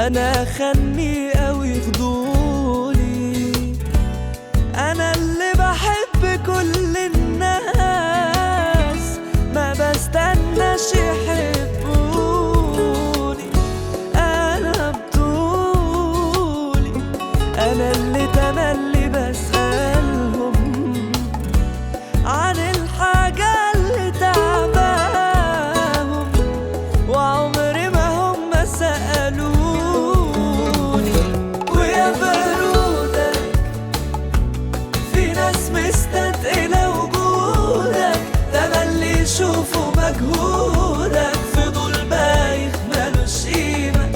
انا خني قوي فضولي، انا اللي بحب كل الناس ما بستناش يحبوني، انا بطولي، انا اللي تملي بسألهم عن الحاجة اللي تعباهم، وعمري ما هم سألوني. ويا برودك في ناس مستثقلة وجودك، تملي يشوفوا مجهودك، فضول بايخ ملوش قيمة،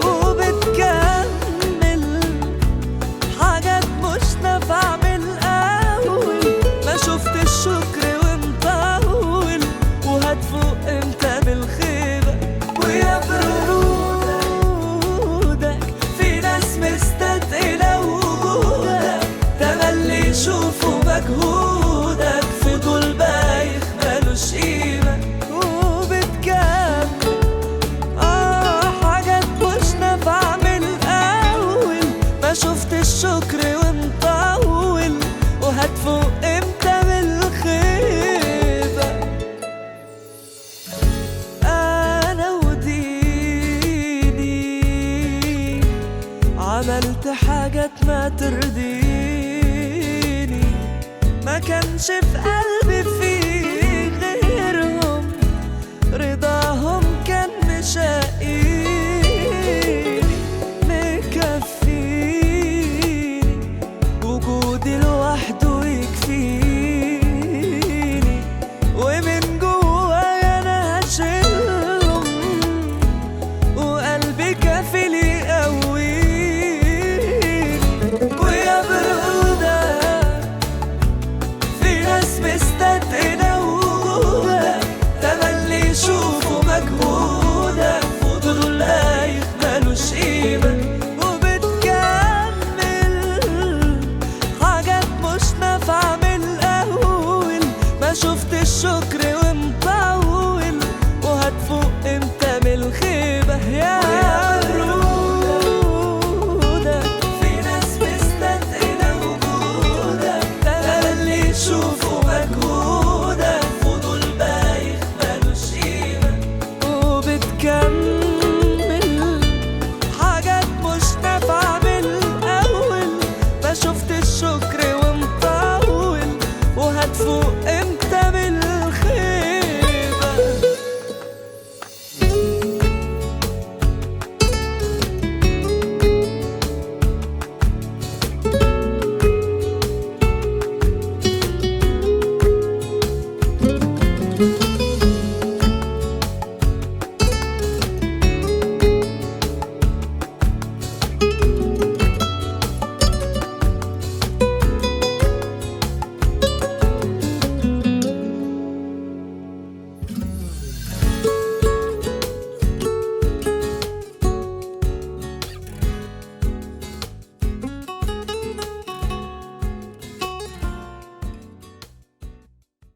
وبتكمل حاجات مش نافعة من الأول، ما شفت الشكر ومطول، وهتفوق امتى بالخيبة. ويا برودك في ناس مستثقلة وجودك، تملي يشوفوا مجهودك، فضول بايخ ملوش قيمة، وبتكمل حاجات مش نافعة من الأول، ما شفت الشكر ومطول، وهتفوق امتى بالخيبة. أنا وديني عملت حاجات ما ترضيني، ما كانش في قلبي فيه غيرهم، رضاهم كان مشاقيني، مكفيني وجودي لوحده يكفيني، ومن جوايا انا هشيلهم، وقلبي كافي لي يقويني. ويا برودك في ناس مستثقلة وجودك، تملي يشوفوا مجهودك، فضول بايخ ملوش قيمة، وبتكمل حاجات مش نافعة من الأول، ما شفت الشكر ومطول، وهتفوق امتى من الخيبة. يا برودك في ناس مستثقلة وجودك، تملي يشوفوا مجهودك، فضول بايخ ملوش قيمة، وبتكمل